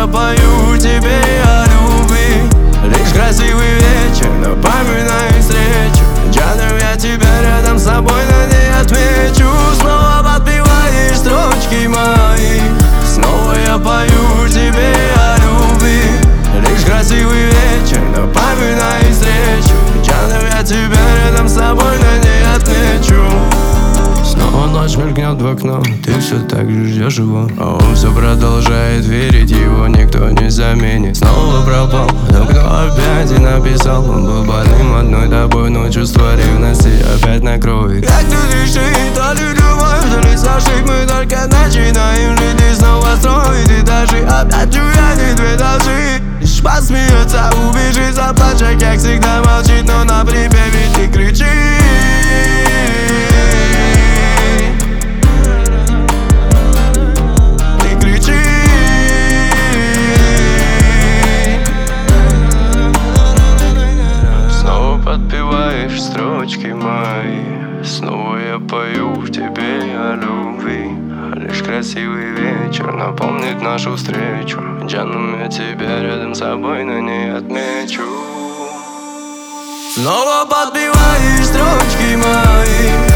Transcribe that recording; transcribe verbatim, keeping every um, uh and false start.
я пою тебе о любви. Лишь красивый вечер напоминает встречу. Джану, я тебя рядом с собой на ней отмечу. Снова подпеваешь строчки мои. Снова я пою тебе о любви. Лишь красивый вечер напоминает встречу. Джану, я тебя рядом с собой на ней отмечу. Снова ночь мелькнет в окно, ты все так же ждешь его, а он все продолжает верить, его никто не заменит. Снова пропал, но кто опять и написал. Он был больным одной тобой, но чувство ревности опять накроет. Как тут решить, то ли любовь, то ли с ошибок. Мы только начинаем жить и снова строить. И даже опять чуять две души. Лишь посмеется, убежит, заплачет, как всегда молчит, но на припеве ты кричишь. Подпеваешь строчки мои. Снова я пою тебе о любви. Лишь красивый вечер напомнит нашу встречу. Джану, я тебя рядом с собой на ней отмечу. Снова подпеваешь строчки мои.